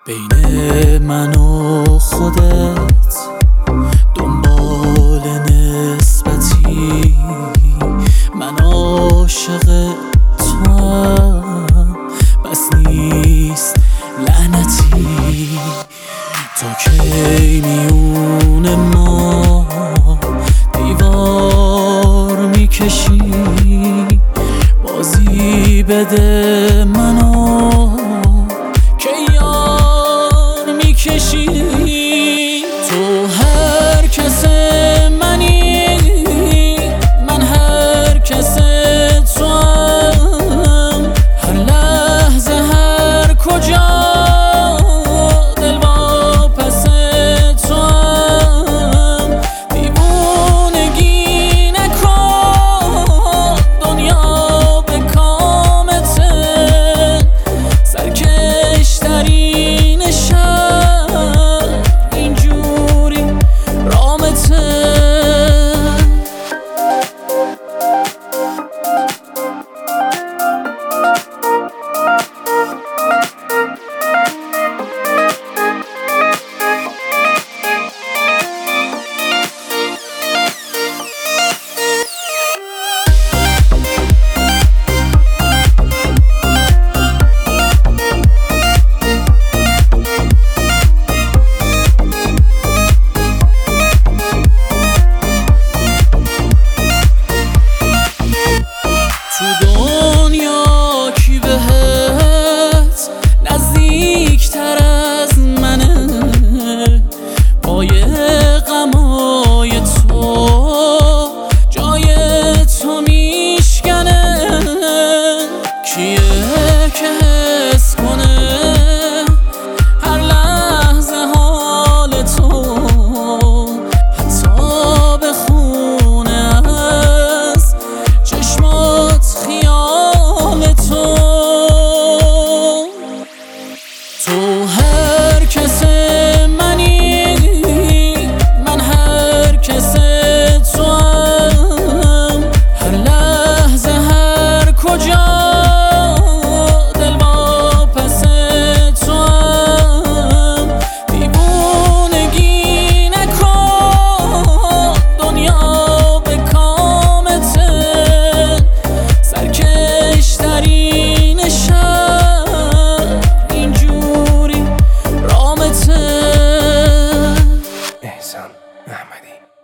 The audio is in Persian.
بین من و خودت دنبال نسبتی، من عاشق توام بس نیست لعنتی. تا کی میون ما دیوار میکشی؟ بازی بده منو که یار میکشی. تو هر کس منی، من هر کس توام، هر لحظه هر کجا دل واپس توام. دیوونگی نکن، دنیا به کامته، سرکش ترین شهر اینجوری رامته. تو دنیا کی بهت نزدیکتر از منه؟ پای غمای تو جای تو میشکنه. کیه که حس کنه هر لحظه حال تو، حتی بخونه از چشمات خیال تو. تو هر کس منی، من هر کس توام، هر لحظه هر کجا دل واپس توام. دیوونگی نکن، دنیا به کامته، سرکش ترین شهر اینجوری رامته. احسان احمدی.